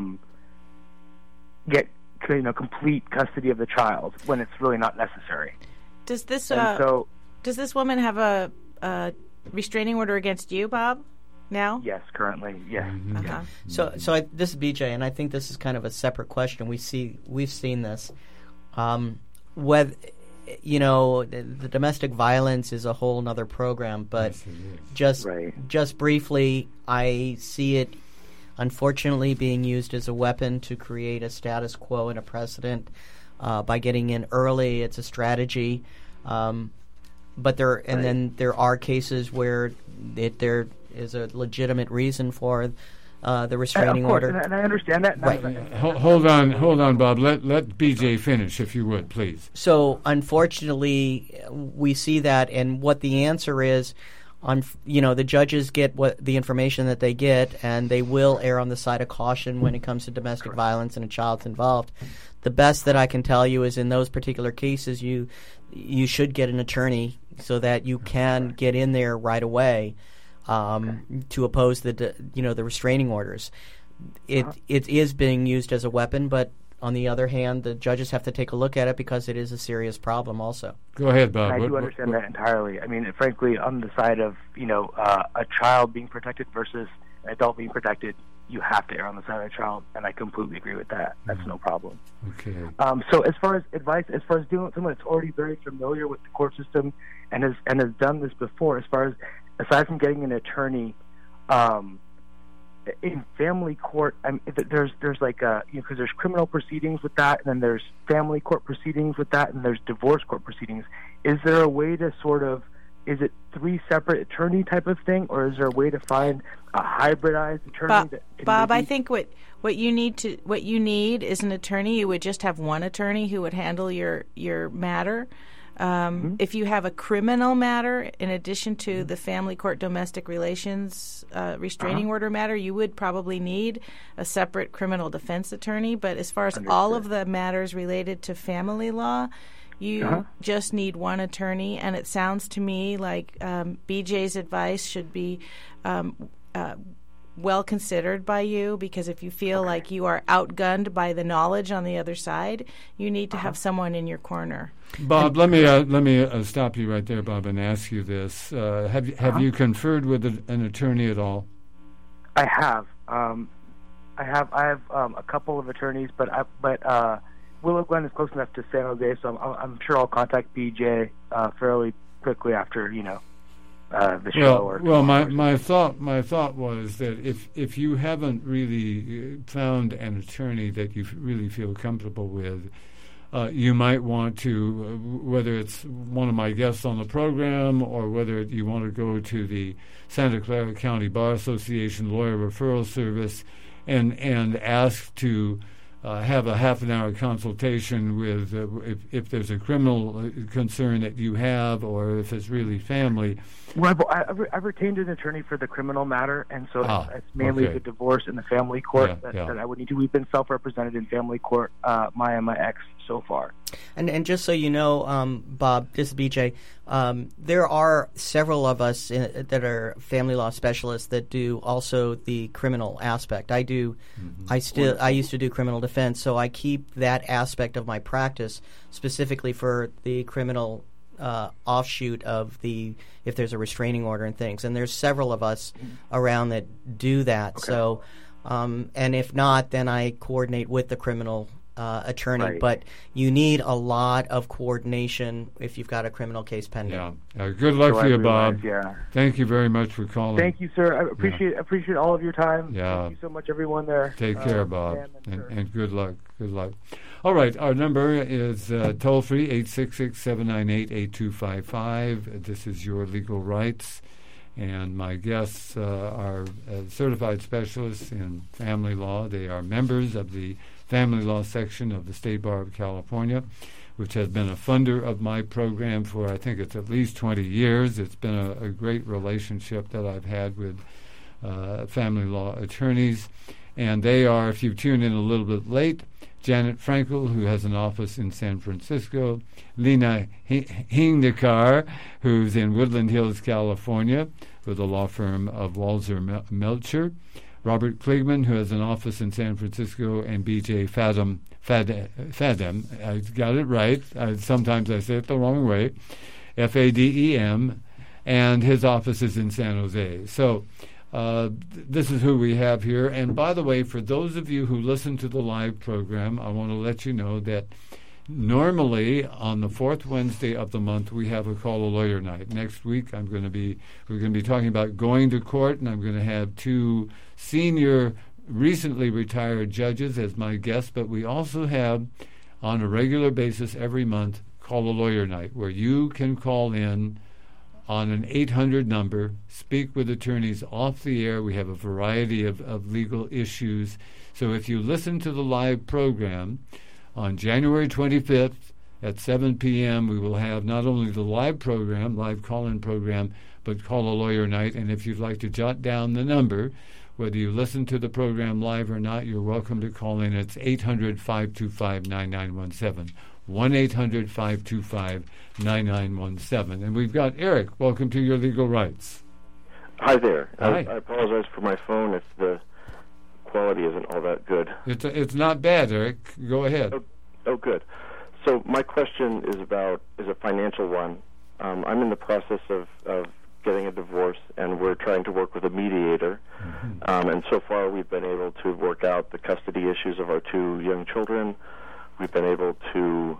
get complete custody of the child when it's really not necessary. Does this woman have a restraining order against you, Bob? Now? Yes, currently. Yes. Mm-hmm. Uh-huh. So this is BJ, and I think this is kind of a separate question. We've seen this. Whether the domestic violence is a whole other program, but yes, just briefly, I see it unfortunately being used as a weapon to create a status quo and a precedent by getting in early. It's a strategy, but there are cases where there is a legitimate reason for the restraining order. And I understand that. Right. Hold on, Bob. Let BJ finish, if you would, please. So, unfortunately, we see that, and what the answer is, the judges get the information that they get, and they will err on the side of caution when it comes to domestic violence and a child's involved. The best that I can tell you is in those particular cases, you should get an attorney so that you can get in there right away. To oppose the restraining orders. It is being used as a weapon, but on the other hand, the judges have to take a look at it because it is a serious problem also. Go ahead, Bob. I do understand that entirely. I mean, frankly, on the side of a child being protected versus an adult being protected, you have to err on the side of the child, and I completely agree with that. That's no problem. Okay. So as far as advice, as far as dealing with someone that's already very familiar with the court system and has done this before, aside from getting an attorney, in family court, there's like because there's criminal proceedings with that, and then there's family court proceedings with that, and there's divorce court proceedings. Is there a way to is it 3 separate attorney type of thing, or is there a way to find a hybridized attorney? Bob, I think what you need is an attorney. You would just have one attorney who would handle your matter. If you have a criminal matter, in addition to the family court domestic relations restraining order matter, you would probably need a separate criminal defense attorney. But as far as all of the matters related to family law, you just need one attorney. And it sounds to me like BJ's advice should be well considered by you, because if you feel like you are outgunned by the knowledge on the other side, you need to have someone in your corner. Bob, let me stop you right there, Bob, and ask you this: have you conferred with an attorney at all? I have. I have a couple of attorneys, but Willow Glen is close enough to San Jose, so I'm sure I'll contact BJ fairly quickly after the show. My thought was that if you haven't really found an attorney that you really feel comfortable with, you might want to, whether it's one of my guests on the program or whether you want to go to the Santa Clara County Bar Association Lawyer Referral Service and ask to have a half-an-hour consultation with if there's a criminal concern that you have, or if it's really family. Well, I've retained an attorney for the criminal matter, and so it's mainly the divorce and the family court that I would need to. We've been self-represented in family court, my and my ex, so far. And just so you know, Bob, this is BJ. There are several of us that are family law specialists that do also the criminal aspect. I do. Mm-hmm. I used to do criminal defense, so I keep that aspect of my practice specifically for the criminal offshoot of if there's a restraining order and things. And there's several of us around that do that. Okay. So, and if not, then I coordinate with the criminal attorney. Right. But you need a lot of coordination if you've got a criminal case pending. Yeah. Good luck to you, Bob. Yeah. Thank you very much for calling. Thank you, sir. I appreciate all of your time. Yeah. Thank you so much, everyone there. Take care, Bob, and good luck. Good luck. All right, our number is toll-free, 866-798-8255. This is Your Legal Rights, and my guests are certified specialists in family law. They are members of the Family Law Section of the State Bar of California, which has been a funder of my program for, I think it's at least 20 years. It's been a great relationship that I've had with family law attorneys. And they are, if you tune in a little bit late, Janet Frankel, who has an office in San Francisco, Lena Hingdekar, who's in Woodland Hills, California, with the law firm of Walzer Melcher, Robert Kligman, who has an office in San Francisco, and BJ Fadem, I got it right. Sometimes I say it the wrong way, Fadem, and his office is in San Jose. So this is who we have here. And by the way, for those of you who listen to the live program, I want to let you know that normally on the fourth Wednesday of the month we have a Call a Lawyer night. Next week we're going to be talking about going to court, and I'm going to have two senior recently retired judges as my guests, but we also have on a regular basis every month Call a Lawyer night, where you can call in on an 800 number, speak with attorneys off the air. We have a variety of legal issues. So if you listen to the live program on January 25th at 7 p.m., we will have not only the live call-in program, but Call a Lawyer night. And if you'd like to jot down the number, whether you listen to the program live or not, you're welcome to call in. It's 800-525-9917. 1-800-525-9917. And we've got Eric. Welcome to Your Legal Rights. Hi there. Hi. I apologize for my phone if the quality isn't all that good. It's not bad, Eric. Go ahead. Oh, good. So my question is a financial one. I'm in the process of getting a divorce, and we're trying to work with a mediator. Mm-hmm. And so far we've been able to work out the custody issues of our two young children. We've been able to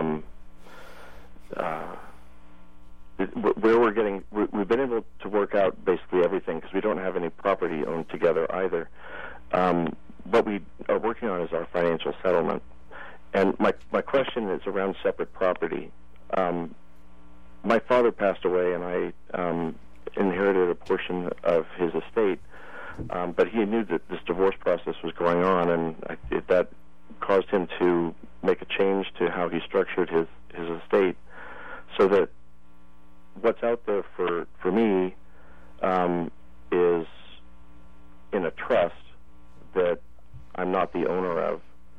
we've been able to work out basically everything, because we don't have any property owned together either. What we are working on is our financial settlement. And my question is around separate property. My father passed away, and I inherited a portion of his estate, but he knew that this divorce process was going on, and that caused him to make a change to how he structured his estate, so that what's out there for me is in a trust that I'm not the owner of.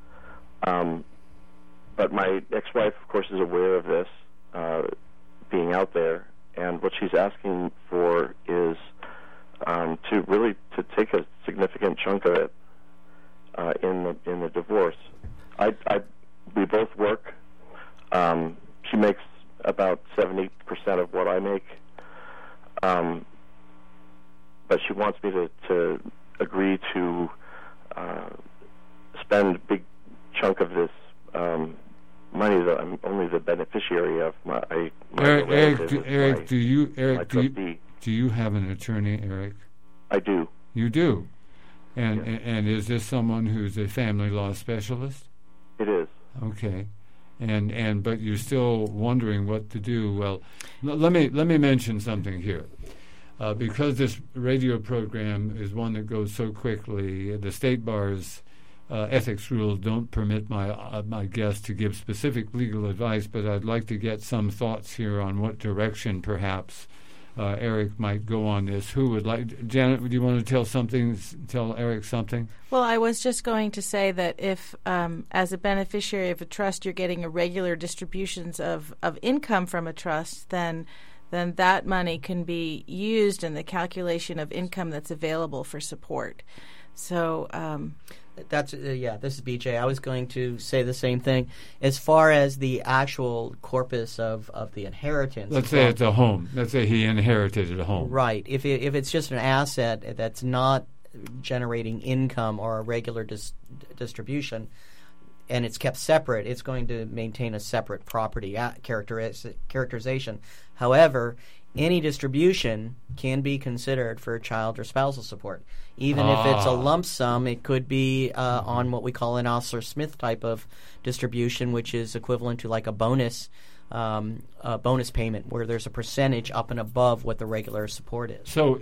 But my ex-wife, of course, is aware of this being out there, and what she's asking for is to take a significant chunk of it in the divorce. We both work. She makes about 70% of what I make, but she wants me to agree to spend a big chunk of this money that I'm only the beneficiary of. Eric, do you have an attorney, Eric? I do. You do? And yes. And is this someone who's a family law specialist? It is. Okay. But you're still wondering what to do. Well, let me mention something here. Because this radio program is one that goes so quickly, the State Bar's ethics rules don't permit my guests to give specific legal advice, but I'd like to get some thoughts here on what direction perhaps Eric might go on this. Who would like? Janet, would you want to tell Eric something? Well, I was just going to say that if, as a beneficiary of a trust, you're getting irregular distributions of income from a trust, then that money can be used in the calculation of income that's available for support. So this is BJ. I was going to say the same thing. As far as the actual corpus of the inheritance, let's say it's a home. Let's say he inherited a home. Right. If it's just an asset that's not generating income or a regular distribution, and it's kept separate, it's going to maintain a separate property characterization. However, any distribution can be considered for child or spousal support. Even if it's a lump sum, it could be on what we call an Osler-Smith type of distribution, which is equivalent to like a bonus payment, where there's a percentage up and above what the regular support is. So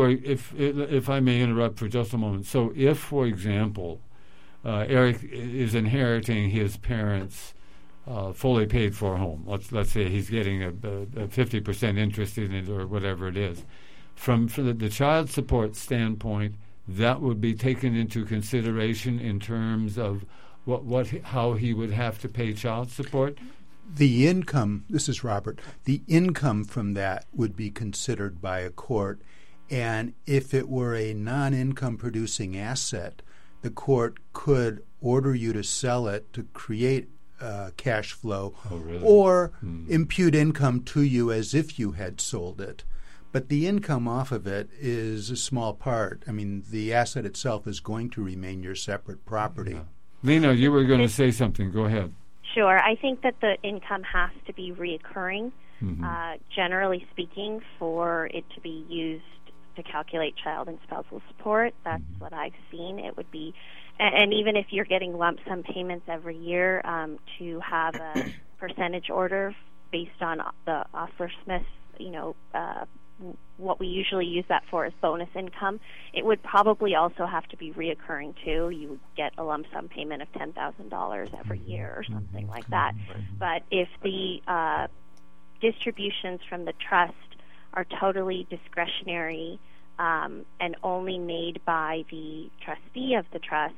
if I may interrupt for just a moment. So if, for example, Eric is inheriting his parents' fully paid for home. Let's say he's getting a 50% interest in it or whatever it is. From the child support standpoint, that would be taken into consideration in terms of how he would have to pay child support. The income, this is Robert, the income from that would be considered by a court, and if it were a non-income producing asset, the court could order you to sell it to create cash flow, or impute income to you as if you had sold it. But the income off of it is a small part. I mean, the asset itself is going to remain your separate property. Yeah. Lena, you were going to say something. Go ahead. Sure. I think that the income has to be reoccurring, generally speaking, for it to be used to calculate child and spousal support. That's what I've seen. It would be, and even if you're getting lump sum payments every year, to have a percentage order based on the Osler-Smith, what we usually use that for is bonus income. It would probably also have to be reoccurring too. You would get a lump sum payment of $10,000 every year or something like that. But if the distributions from the trust are totally discretionary and only made by the trustee of the trust,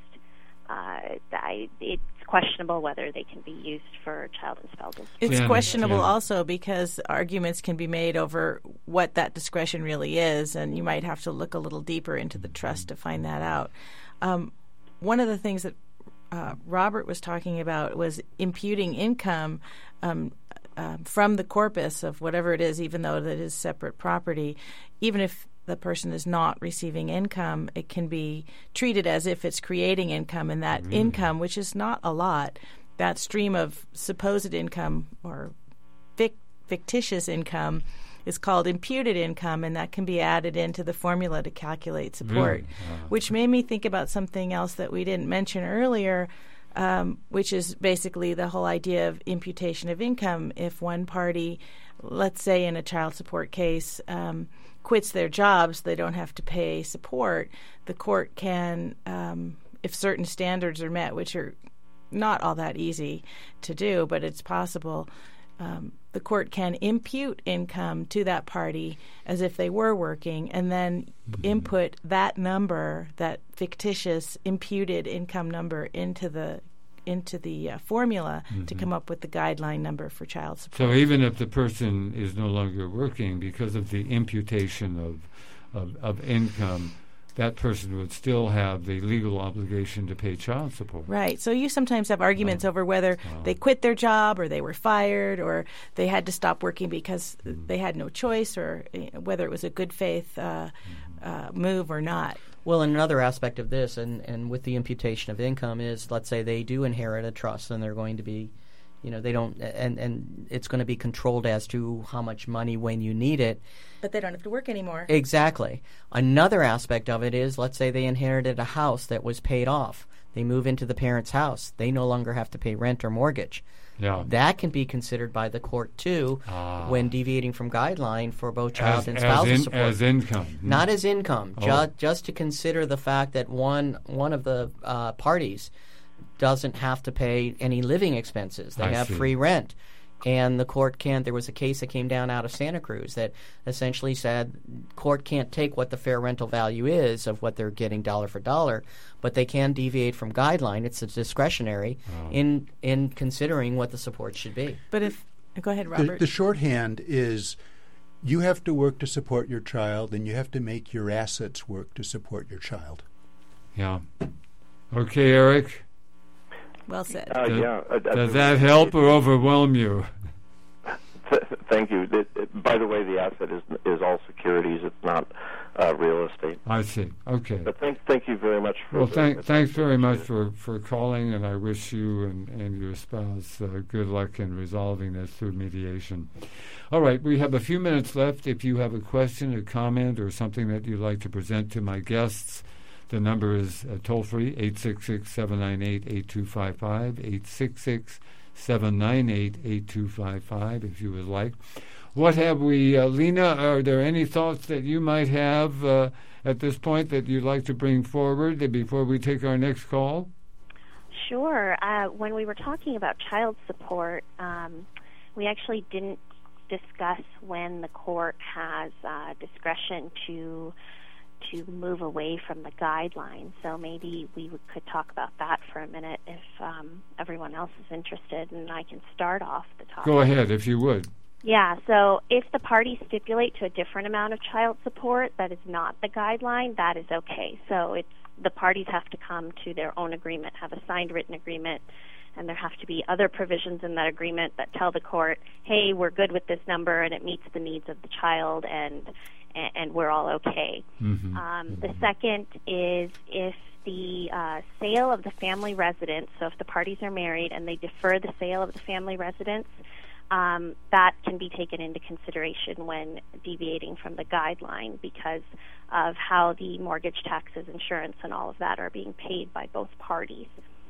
it's questionable whether they can be used for child and spousal support. It's questionable also because arguments can be made over what that discretion really is, and you might have to look a little deeper into the trust to find that out. One of the things that Robert was talking about was imputing income from the corpus of whatever it is, even though that is separate property. Even if the person is not receiving income, it can be treated as if it's creating income, and that income, which is not a lot, that stream of supposed income or fictitious income is called imputed income, and that can be added into the formula to calculate support, which made me think about something else that we didn't mention earlier, which is basically the whole idea of imputation of income. If one party, let's say in a child support case, quits their jobs, they don't have to pay support, the court can, if certain standards are met, which are not all that easy to do, but it's possible, the court can impute income to that party as if they were working, and then input that number, that fictitious imputed income number, into the formula to come up with the guideline number for child support. So even if the person is no longer working, because of the imputation of income, that person would still have the legal obligation to pay child support. Right. So you sometimes have arguments over whether they quit their job or they were fired or they had to stop working because they had no choice, or whether it was a good faith move or not. Well, another aspect of this, and with the imputation of income, is let's say they do inherit a trust and they're going to be, they don't, and it's going to be controlled as to how much money when you need it. But they don't have to work anymore. Exactly. Another aspect of it is, let's say they inherited a house that was paid off. They move into the parents' house. They no longer have to pay rent or mortgage. Yeah. That can be considered by the court, too, when deviating from guideline for both child and spousal support. As income. Not as income. Just to consider the fact that one of the parties doesn't have to pay any living expenses. They have free rent. And the court can't. There was a case that came down out of Santa Cruz that essentially said court can't take what the fair rental value is of what they're getting dollar for dollar, but they can deviate from guideline. It's discretionary in considering what the support should be. But go ahead, Robert. The shorthand is you have to work to support your child, and you have to make your assets work to support your child. Yeah. Okay, Eric. Well said. Does that help or overwhelm you? Thank you. By the way, the asset is all securities. It's not real estate. I see. Okay. But thank you very much for. Well, thanks very much for calling, and I wish you and your spouse good luck in resolving this through mediation. All right, we have a few minutes left. If you have a question, a comment, or something that you'd like to present to my guests, the number is toll-free, 866-798-8255, 866-798-8255, if you would like. What have we, Lena, are there any thoughts that you might have at this point that you'd like to bring forward before we take our next call? Sure. When we were talking about child support, we actually didn't discuss when the court has discretion to move away from the guidelines. So maybe we could talk about that for a minute if everyone else is interested, and I can start off the topic. Go ahead, if you would. Yeah, so if the parties stipulate to a different amount of child support that is not the guideline, that is okay. So the parties have to come to their own agreement, have a signed written agreement, and there have to be other provisions in that agreement that tell the court, hey, we're good with this number and it meets the needs of the child, and we're all okay. The second is if the sale of the family residence, so if the parties are married and they defer the sale of the family residence, that can be taken into consideration when deviating from the guideline because of how the mortgage taxes, insurance, and all of that are being paid by both parties.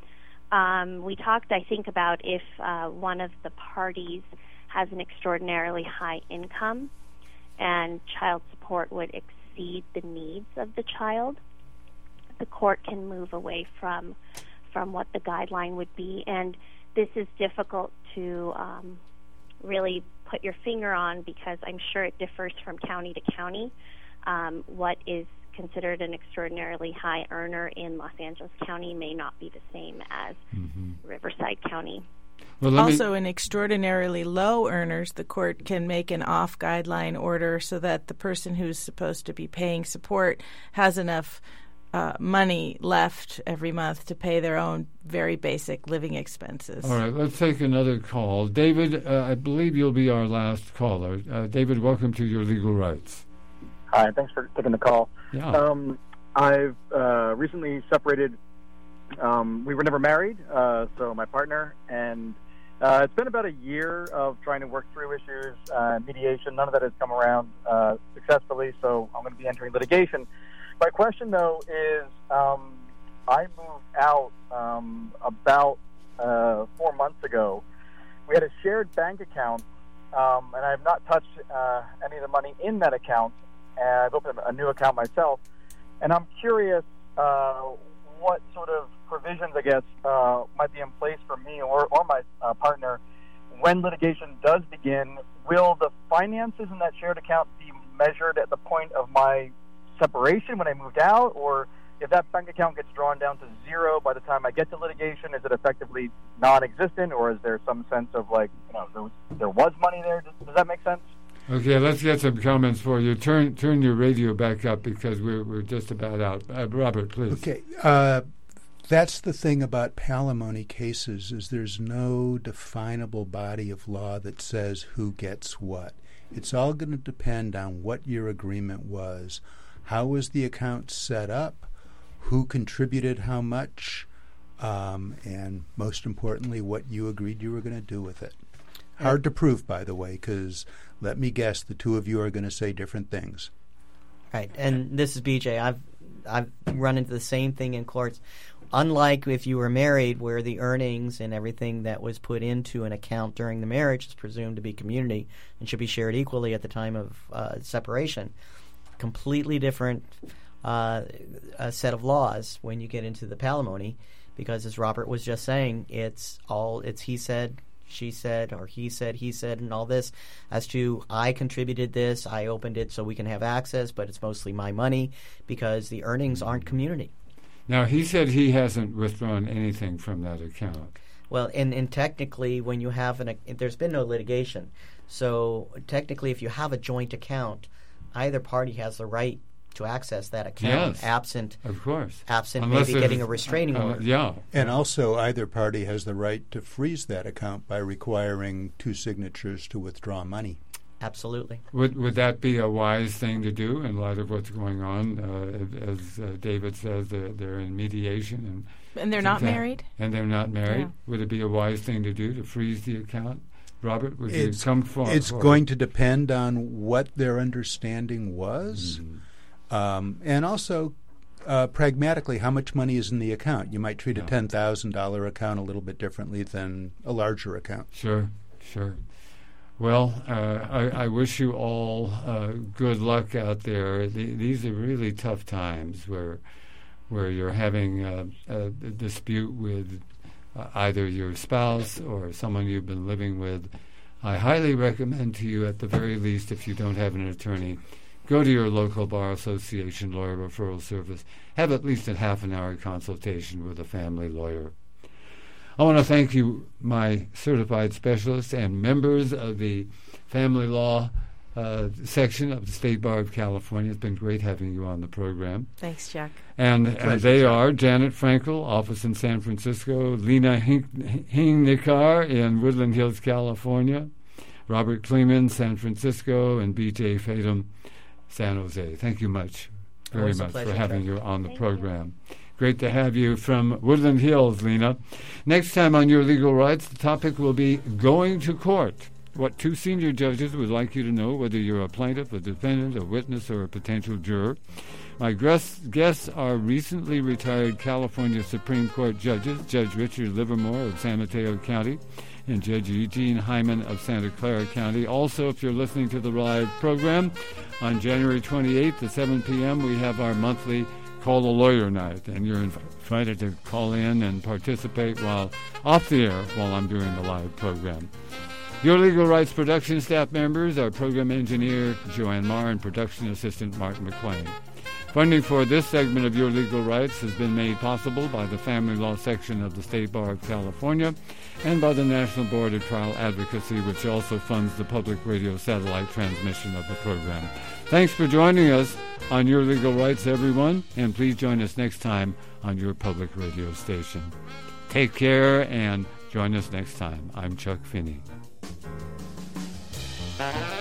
We talked, I think, about if one of the parties has an extraordinarily high income and child support would exceed the needs of the child, the court can move away from what the guideline would be. And this is difficult to really put your finger on because I'm sure it differs from county to county. What is considered an extraordinarily high earner in Los Angeles County may not be the same as Riverside County. Well, also, in extraordinarily low earners, the court can make an off-guideline order so that the person who's supposed to be paying support has enough money left every month to pay their own very basic living expenses. All right, let's take another call. David, I believe you'll be our last caller. David, welcome to Your Legal Rights. Hi, thanks for taking the call. Yeah. I've recently separated. We were never married, so my partner, and it's been about a year of trying to work through issues, mediation. None of that has come around successfully, so I'm going to be entering litigation. My question, though, is I moved out about 4 months ago. We had a shared bank account, and I have not touched any of the money in that account. And I've opened a new account myself, and I'm curious what sort of provisions, I guess, might be in place for me or my partner when litigation does begin. Will the finances in that shared account be measured at the point of my separation when I moved out, or if that bank account gets drawn down to zero by the time I get to litigation, is it effectively non-existent, or is there some sense of there was money there? Does that make sense? Okay, let's get some comments for you. Turn your radio back up because we're just about out. Robert, please. Okay. That's the thing about palimony cases is there's no definable body of law that says who gets what. It's all going to depend on what your agreement was. How was the account set up? Who contributed how much? And most importantly, what you agreed you were going to do with it. Hard to prove, by the way, because let me guess, the two of you are going to say different things. Right, and this is BJ. I've run into the same thing in courts. Unlike if you were married, where the earnings and everything that was put into an account during the marriage is presumed to be community and should be shared equally at the time of separation. Completely different set of laws when you get into the palimony, because as Robert was just saying, it's he said, she said, or he said, and all this as to I contributed this, I opened it so we can have access, but it's mostly my money because the earnings aren't community. Now, he said he hasn't withdrawn anything from that account. Well, and technically, when you have there's been no litigation. So technically, if you have a joint account, either party has the right to access that account, yes, absent, of course, absent maybe getting a restraining order. Yeah, and also either party has the right to freeze that account by requiring two signatures to withdraw money. Absolutely. Would that be a wise thing to do in light of what's going on? As David says, they're in mediation and they're not married. And they're not married. Yeah. Would it be a wise thing to do to freeze the account? Robert, would you come forward? It's going to depend on what their understanding was, and also pragmatically how much money is in the account. You might treat a $10,000 account a little bit differently than a larger account. Sure. Well, I wish you all good luck out there. These are really tough times where you're having a dispute with either your spouse or someone you've been living with. I highly recommend to you, at the very least, if you don't have an attorney, go to your local bar association lawyer referral service. Have at least a half-an-hour consultation with a family lawyer. I want to thank you, my certified specialists and members of the family law section of the State Bar of California. It's been great having you on the program. Thanks, Chuck. And they are Janet Frankel, office in San Francisco, Lena Hingnikar in Woodland Hills, California, Robert Kleeman, San Francisco, and B.J. Fadum, San Jose. Thank you very much for having you on the program. Great to have you from Woodland Hills, Lena. Next time on Your Legal Rights, the topic will be going to court. What two senior judges would like you to know, whether you're a plaintiff, a defendant, a witness, or a potential juror. My guests are recently retired California Supreme Court judges, Judge Richard Livermore of San Mateo County and Judge Eugene Hyman of Santa Clara County. Also, if you're listening to the live program, on January 28th at 7 p.m., we have our monthly Call a Lawyer Night, and you're invited to call in and participate while off the air while I'm doing the live program. Your Legal Rights production staff members are program engineer Joanne Marr and production assistant Mark McLean. Funding for this segment of Your Legal Rights has been made possible by the Family Law section of the State Bar of California and by the National Board of Trial Advocacy, which also funds the public radio satellite transmission of the program. Thanks for joining us on Your Legal Rights, everyone, and please join us next time on your public radio station. Take care and join us next time. I'm Chuck Finney.